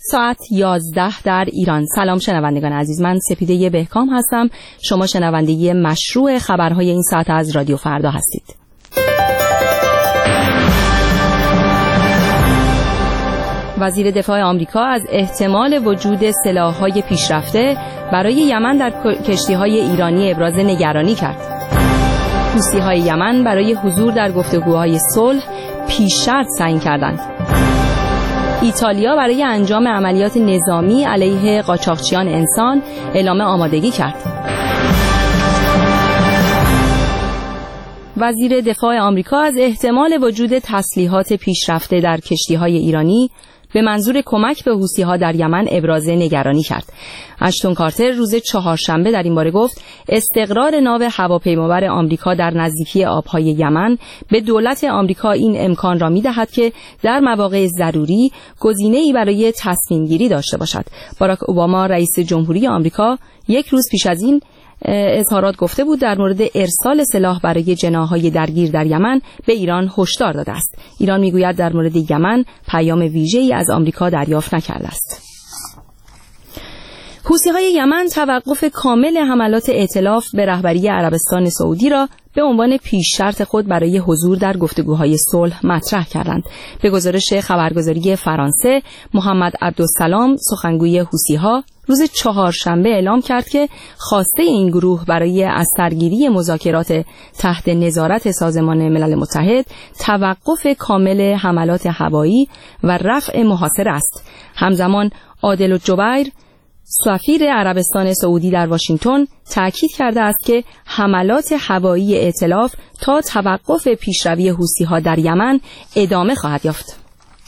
ساعت 11 در ایران. سلام شنوندگان عزیز، من سپیده بهکام هستم. شما شنونده مشروع خبرهای این ساعت از رادیو فردا هستید. وزیر دفاع آمریکا از احتمال وجود سلاح‌های پیشرفته برای یمن در کشتی‌های ایرانی ابراز نگرانی کرد. حوثی‌های یمن برای حضور در گفتگوهای صلح پیش شرط تعیین کردند. ایتالیا برای انجام عملیات نظامی علیه قاچاقچیان انسان اعلام آمادگی کرد. وزیر دفاع آمریکا از احتمال وجود تسلیحات پیشرفته در کشتی‌های ایرانی به منظور کمک به حوثی‌ها در یمن ابراز نگرانی کرد. اشتون کارتر روز چهارشنبه در این باره گفت استقرار ناو هواپیمابر آمریکا در نزدیکی آبهای یمن به دولت آمریکا این امکان را می‌دهد که در مواقع ضروری گزینه‌ای برای تصمیم گیری داشته باشد. باراک اوباما رئیس جمهوری آمریکا یک روز پیش از این اظهارات گفته بود در مورد ارسال سلاح برای جناح‌های درگیر در یمن به ایران هشدار داده است. ایران میگوید در مورد یمن پیام ویژه‌ای از آمریکا دریافت نکرده است. حوثی‌های یمن توقف کامل حملات ائتلاف به رهبری عربستان سعودی را به عنوان پیش شرط خود برای حضور در گفتگوهای صلح مطرح کردند. به گزارش خبرگزاری فرانسه، محمد عبدالسلام سخنگوی حوثی‌ها روز چهارشنبه اعلام کرد که خواسته این گروه برای از سرگیری مذاکرات تحت نظارت سازمان ملل متحد توقف کامل حملات هوایی و رفع محاصره است. همزمان عادل الجبیر سفیر عربستان سعودی در واشنگتن تأکید کرده است که حملات هوایی ائتلاف تا توقف پیشروی حوثی‌ها در یمن ادامه خواهد یافت.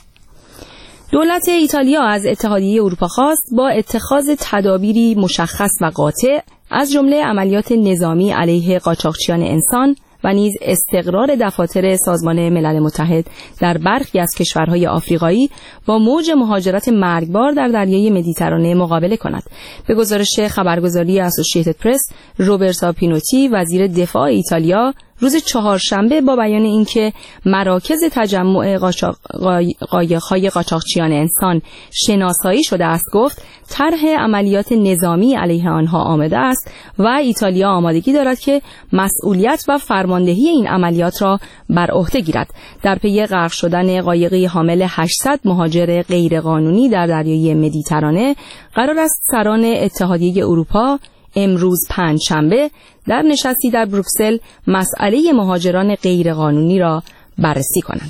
دولت ایتالیا از اتحادیه اروپا خواست با اتخاذ تدابیری مشخص و قاطع از جمله عملیات نظامی علیه قاچاقچیان انسان و نیز استقرار دفاتر سازمان ملل متحد در برخی از کشورهای آفریقایی با موج مهاجرت مرگبار در دریای مدیترانه مقابله کند. به گزارش خبرگزاری اسوسییتد پرس، روبرتا پینوتی وزیر دفاع ایتالیا روز چهارشنبه با بیان اینکه مراکز تجمع قایق‌های قاچاقچیان انسان شناسایی شده است گفت طرح عملیات نظامی علیه آنها آماده است و ایتالیا آمادگی دارد که مسئولیت و فرماندهی این عملیات را بر عهده گیرد. در پی غرق شدن قایقی حامل 800 مهاجر غیرقانونی در دریای مدیترانه قرار است سران اتحادیه اروپا امروز پنجشنبه در نشستی در بروکسل مسئله مهاجران غیرقانونی را بررسی کنند.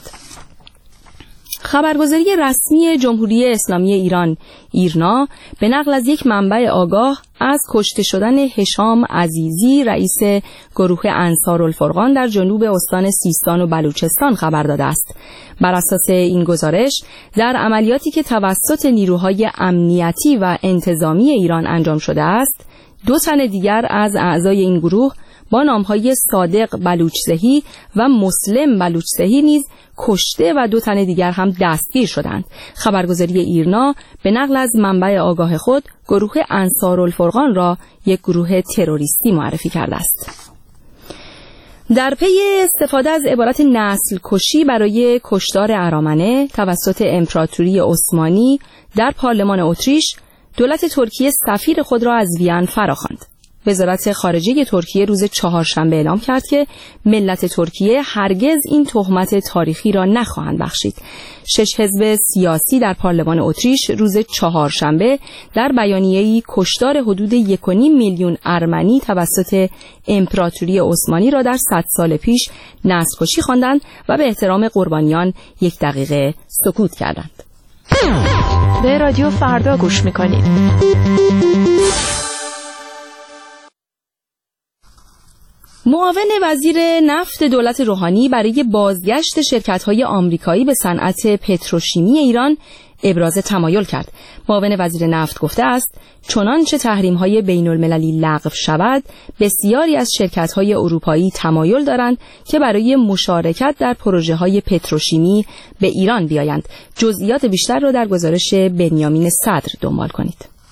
خبرگزاری رسمی جمهوری اسلامی ایران ایرنا به نقل از یک منبع آگاه از کشته شدن هشام عزیزی رئیس گروه انصارالفرقان در جنوب استان سیستان و بلوچستان خبر داده است. بر اساس این گزارش در عملیاتی که توسط نیروهای امنیتی و انتظامی ایران انجام شده است 2 تن دیگر از اعضای این گروه با نامهای صادق بلوچزهی و مسلم بلوچزهی نیز کشته و 2 تن دیگر هم دستگیر شدند. خبرگزاری ایرنا به نقل از منبع آگاه خود گروه انصارالفرقان را یک گروه تروریستی معرفی کرده است. در پی استفاده از عبارت نسل کشی برای کشتار ارامنه توسط امپراتوری عثمانی در پارلمان اتریش، دولت ترکیه سفیر خود را از وین فراخواند. وزارت خارجه ترکیه روز چهارشنبه اعلام کرد که ملت ترکیه هرگز این تهمت تاریخی را نخواهند بخشید. 6 حزب سیاسی در پارلمان اتریش روز چهارشنبه در بیانیه‌ای کشتار حدود 1.5 میلیون ارمنی توسط امپراتوری عثمانی را در 100 سال پیش نسل کشی خواندند و به احترام قربانیان 1 دقیقه سکوت کردند. به رادیو فردا گوش میکنید. معاون وزیر نفت دولت روحانی برای بازگشت شرکت‌های آمریکایی به صنعت پتروشیمی ایران ابراز تمایل کرد. معاون وزیر نفت گفته است چنانچه تحریم‌های بین‌المللی لغو شود، بسیاری از شرکت‌های اروپایی تمایل دارند که برای مشارکت در پروژه‌های پتروشیمی به ایران بیایند. جزئیات بیشتر را در گزارش بنیامین صدر دنبال کنید.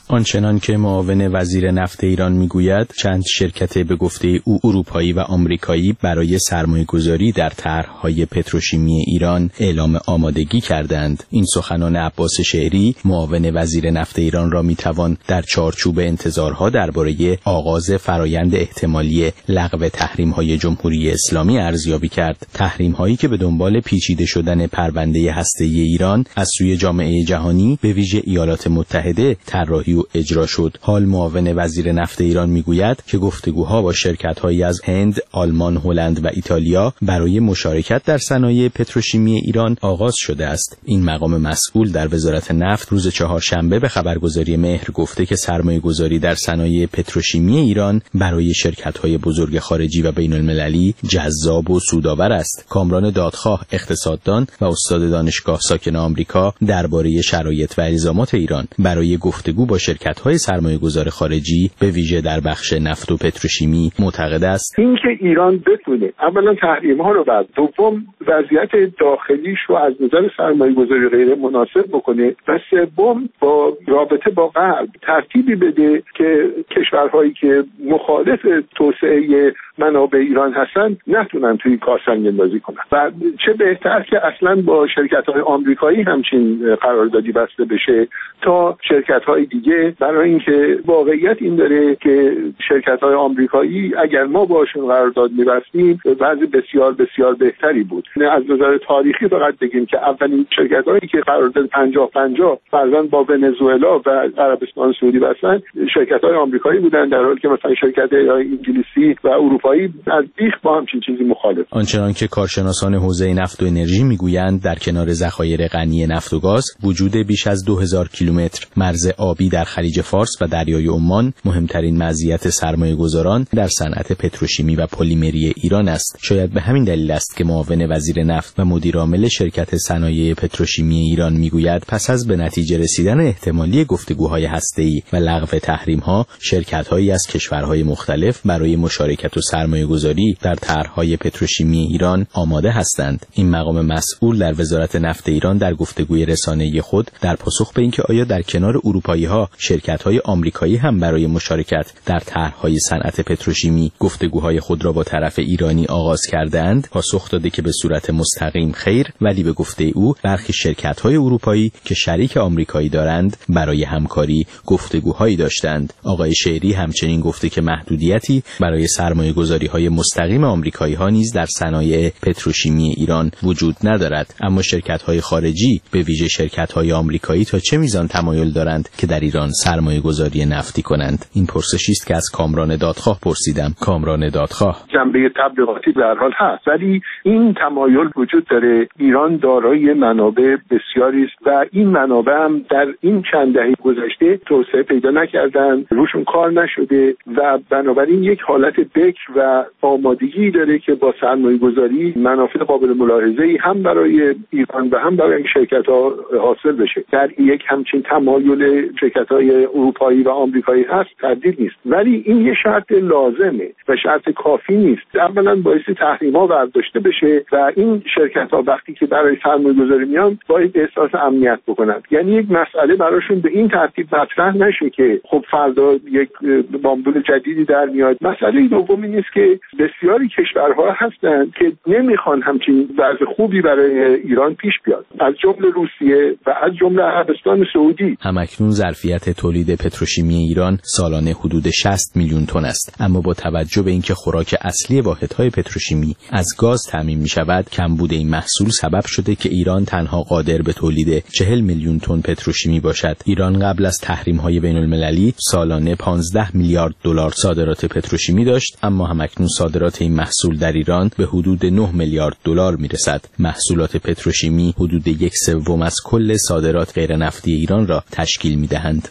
آنچنان که معاون وزیر نفت ایران میگوید، چند شرکت به گفته او اروپایی و آمریکایی برای سرمایه‌گذاری در طرح‌های پتروشیمی ایران اعلام آمادگی کردند. این سخنان عباس شعری، معاون وزیر نفت ایران، را میتوان در چارچوب انتظارها درباره آغاز فرایند احتمالی لغو تحریم‌های جمهوری اسلامی ارزیابی کرد. تحریم‌هایی که به دنبال پیچیده شدن پرونده هسته‌ای ایران از سوی جامعه جهانی به ویژه ایالات متحده طراحی و اجرا شد. حال معاون وزیر نفت ایران میگوید که گفتگوها با شرکت‌هایی از هند، آلمان، هلند و ایتالیا برای مشارکت در صنایع پتروشیمی ایران آغاز شده است. این مقام مسئول در وزارت نفت روز چهارشنبه به خبرگزاری مهر گفته که سرمایه‌گذاری در صنایع پتروشیمی ایران برای شرکت‌های بزرگ خارجی و بین‌المللی جذاب و سودآور است. کامران دادخواه، اقتصاددان و استاد دانشگاه ساکن آمریکا، درباره شرایط و الزامات ایران برای گفتگو با شرکت‌های سرمایه‌گذار خارجی به ویژه در بخش نفت و پتروشیمی معتقد است. اینکه ایران بتونه اولا تحریم‌ها رو بعد، دوم وضعیت داخلیش رو از نظر سرمایه‌گذاری غیر مناسب بکنه و سوم با رابطه با غرب ترتیبی بده که کشورهایی که مخالف توسعه منابع ایران هستن نتونن توی کار سنگ‌اندازی کنن و چه بهتر که اصلا با شرکت‌های آمریکایی همچین قراردادی بسته بشه تا شرکت‌های دیگه، برای اینکه واقعیت این داره که شرکت‌های آمریکایی اگر ما باشون قرارداد می‌بستیم وضع بسیار بسیار بهتری بود. از نظر تاریخی فقط بگیم که اولین شرکت‌هایی که قرارداد 50-50 مثلا با ونزوئلا و عربستان سعودی بستن شرکت‌های آمریکایی بودن، در حالی که مثلا شرکت‌های انگلیسی و اروپایی از بیخ با همچین چیزی مخالف. آنچنان که کارشناسان حوزه نفت و انرژی میگویند، در کنار ذخایر غنی نفت و گاز، وجود بیش از 2000 کیلومتر مرز آبی در خلیج فارس و دریای عمان مهمترین مزیت سرمایه‌گذاران در صنعت پتروشیمی و پلیمری ایران است. شاید به همین دلیل است که معاون وزیر نفت و مدیر عامل شرکت صنایع پتروشیمی ایران میگوید پس از به نتیجه رسیدن احتمالی گفتگوهای هسته‌ای و لغو تحریم‌ها، شرکت‌هایی از کشورهای مختلف برای مشارکت و سرمایه‌گذاری در طرح‌های پتروشیمی ایران آماده هستند. این مقام مسئول در وزارت نفت ایران در گفتگوی رسانه‌ای خود در پاسخ به اینکه آیا در کنار اروپایی‌ها شرکت‌های آمریکایی هم برای مشارکت در طرح‌های صنعت پتروشیمی گفتگوهای خود را با طرف ایرانی آغاز کرده‌اند، پاسخ داده که به صورت مستقیم خیر، ولی به گفته او برخی شرکت‌های اروپایی که شریک آمریکایی دارند برای همکاری گفتگوهایی داشتند. آقای شعری همچنین گفته که محدودیتی برای سرمایه‌گذاری‌های مستقیم آمریکایی‌ها نیز در صنایع پتروشیمی ایران وجود ندارد، اما شرکت‌های خارجی به ویژه شرکت‌های آمریکایی تا چه میزان تمایل دارند که در ایران سرمایه‌گذاری نفتی کنند؟ این پرسشی است که از کامران دادخواه پرسیدم. کامران دادخواه: جنبه تبلیغاتی به هر حال هست، ولی این تمایل وجود داره. ایران دارای منابع بسیاری است و این منابع هم در این چند دهه گذشته توسعه پیدا نکردن، روشون کار نشده و بنابراین یک حالت بکر و آمادگی داره که با سرمایه‌گذاری منافع قابل ملاحظه‌ای هم برای ایران و هم برای شرکت‌ها حاصل بشه. در یک همچین تمایل شرکت‌های اروپایی و آمریکایی هست، تردید نیست، ولی این یه شرط لازمه و شرط کافی نیست. اولا باعث تحریم‌ها برداشته بشه و این شرکت‌ها وقتی که برای سرمایه‌گذاری میان باید احساس امنیت بکنن. یعنی یک مسئله براشون به این ترتیب مطرح نشه که خب فردا یک بامبول جدیدی در میاد. مسئله دومی نیست که بسیاری کشورها هستند که نمیخوان همچین وضع خوبی برای ایران پیش بیاد، از جمله روسیه و از جمله عربستان سعودی. همکنون ظرفیت تولید پتروشیمی ایران سالانه حدود 60 میلیون تن است، اما با توجه به اینکه خوراک اصلی واحدهای پتروشیمی از گاز تامین می‌شود، کمبود این محصول سبب شده که ایران تنها قادر به تولید 40 میلیون تن پتروشیمی باشد. ایران قبل از تحریم‌های بین‌المللی سالانه 15 میلیارد دلار صادرات پتروشیمی داشت، اما همکنون صادرات این محصول در ایران به حدود 9 میلیارد دلار میرسد. محصولات پتروشیمی حدود 1/3 از کل صادرات غیر نفتی ایران را تشکیل می‌دهند.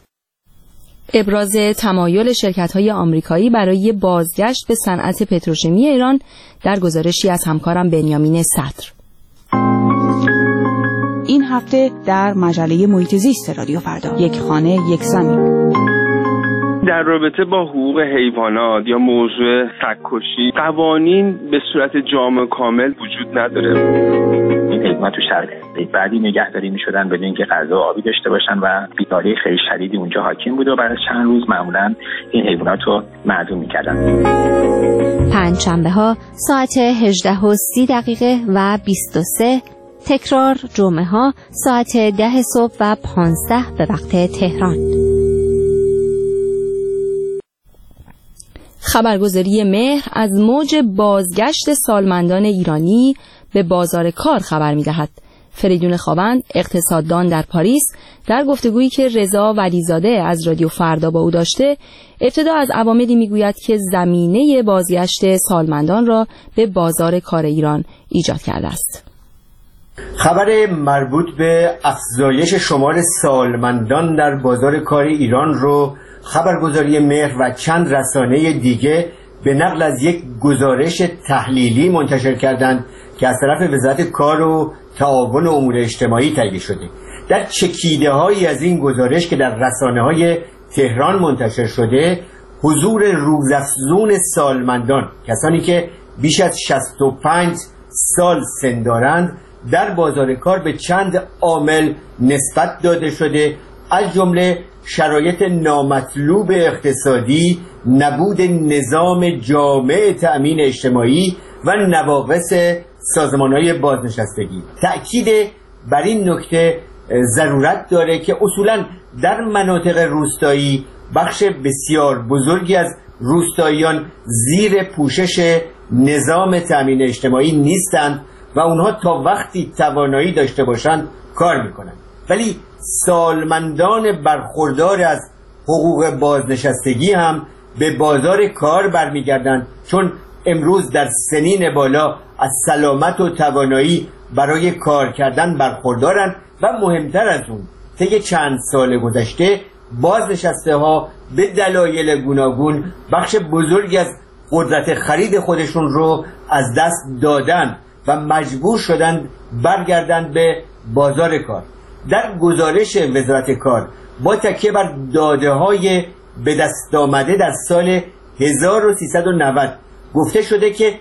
ابراز تمایل شرکت‌های آمریکایی برای بازگشت به صنعت پتروشیمی ایران در گزارشی از همکارم بنیامین صدر. این هفته در مجله محیط زیست رادیو فردا، یک خانه یک زمین. در رابطه با حقوق حیوانات یا موضوع سگ‌کشی قوانین به صورت جامع کامل وجود نداره. این حیوانات تو شرایط بعدی نگهداری می‌شدن بدون اینکه غذا و آبی داشته باشن و بیماری خیلی شدیدی اونجا حاکم بود و بعد از چند روز معمولاً این حیوانات رو معدوم می‌کردن. پنجشنبه‌ها ساعت 18:30 و 23، تکرار جمعه‌ها ساعت 10 صبح و 15 به وقت تهران. خبرگزاری مهر از موج بازگشت سالمندان ایرانی به بازار کار خبر می‌دهد. فریدون خاوند، اقتصاددان در پاریس، در گفتگویی که رضا ولیزاده از رادیو فردا با او داشته، ابتدا از عواملی میگوید که زمینه بازگشت سالمندان را به بازار کار ایران ایجاد کرده است. خبر مربوط به افزایش شمار سالمندان در بازار کار ایران رو خبرگزاری مهر و چند رسانه دیگه به نقل از یک گزارش تحلیلی منتشر کردند که از طرف وزارت کار و تعاون امور اجتماعی تهیه شده. در چکیده‌هایی از این گزارش که در رسانه‌های تهران منتشر شده، حضور روزافزون سالمندان، کسانی که بیش از 65 سال سن دارند، در بازار کار به چند عامل نسبت داده شده، از جمله شرایط نامطلوب اقتصادی، نبود نظام جامع تأمین اجتماعی و نواقص سازمان‌های بازنشستگی. تأکید بر این نکته ضرورت داره که اصولاً در مناطق روستایی بخش بسیار بزرگی از روستاییان زیر پوشش نظام تأمین اجتماعی نیستند و اونها تا وقتی توانایی داشته باشند کار میکنند، ولی سالمندان برخوردار از حقوق بازنشستگی هم به بازار کار برمیگردند، چون امروز در سنین بالا از سلامت و توانایی برای کار کردن برخوردارند و مهمتر از اون طی چند سال گذشته بازنشسته ها به دلایل گوناگون بخش بزرگی از قدرت خرید خودشون رو از دست دادن و مجبور شدند برگردند به بازار کار. در گزارش وزارت کار با تکیه بر داده‌های به دست آمده در سال 1390 گفته شده که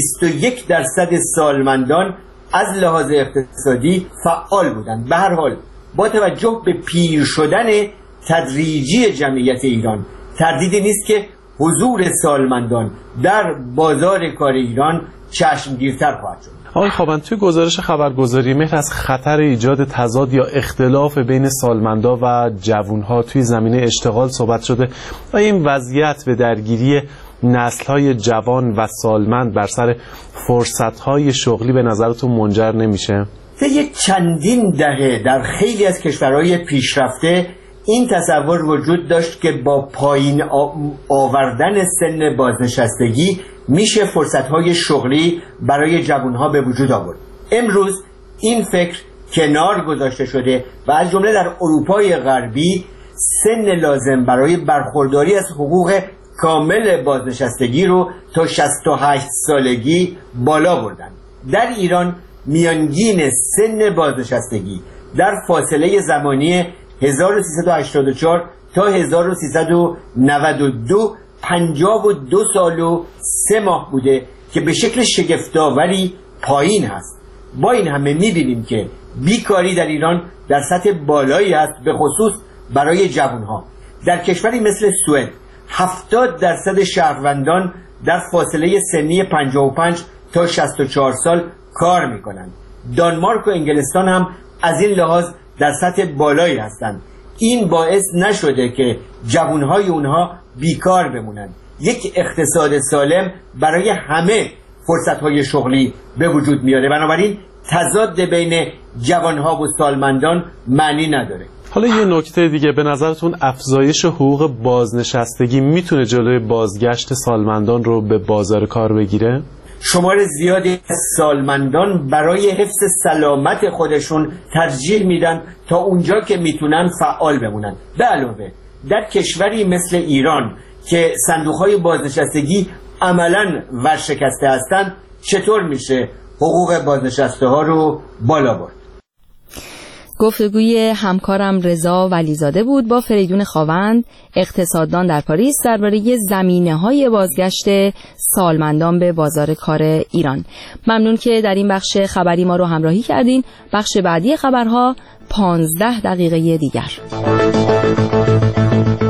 21% سالمندان از لحاظ اقتصادی فعال بودند. به هر حال با توجه به پیر شدن تدریجی جمعیت ایران تردیدی نیست که حضور سالمندان در بازار کار ایران چشمگیرتر خواهد شد. آقای خاوند، توی گزارش خبرگزاری مهر از خطر ایجاد تضاد یا اختلاف بین سالمندا و جوانها توی زمینه اشتغال صحبت شده و این وضعیت به درگیری نسل‌های جوان و سالمند بر سر فرصت‌های شغلی به نظرتون منجر نمیشه؟ طی چندین دهه در خیلی از کشورهای پیشرفته این تصور وجود داشت که با پایین آوردن سن بازنشستگی میشه فرصت‌های شغلی برای جوانها به وجود آورد. امروز این فکر کنار گذاشته شده و از جمله در اروپای غربی سن لازم برای برخورداری از حقوق کامل بازنشستگی رو تا 68 سالگی بالا بردن. در ایران میانگین سن بازنشستگی در فاصله زمانی 1384 تا 1392 52 سال و 3 ماه بوده که به شکل شگفت‌آوری پایین هست. با این همه می‌بینیم که بیکاری در ایران در سطح بالایی است، به خصوص برای جوانها. در کشوری مثل سوئد 70% شهروندان در فاصله سنی 55 تا 64 سال کار می‌کنند. دانمارک و انگلستان هم از این لحاظ در سطح بالایی هستند. این باعث نشده که جوانهای اونها بیکار بمونند. یک اقتصاد سالم برای همه فرصت‌های شغلی به وجود میاره، بنابراین تضاد بین جوانها و سالمندان معنی نداره. حالا یه نکته دیگه، به نظرتون افزایش حقوق بازنشستگی میتونه جلوی بازگشت سالمندان رو به بازار کار بگیره؟ شمار زیادی از سالمندان برای حفظ سلامت خودشون ترجیح میدن تا اونجا که میتونن فعال بمونن. به علاوه در کشوری مثل ایران که صندوق‌های بازنشستگی عملاً ورشکسته هستند، چطور میشه حقوق بازنشسته ها رو بالا برد؟ گفتگوی همکارم رضا ولیزاده بود با فریدون خاوند، اقتصاددان در پاریس، درباره زمینه‌های بازگشت سالمندان به بازار کار ایران. ممنون که در این بخش خبری ما رو همراهی کردین. بخش بعدی خبرها 15 دقیقه دیگر.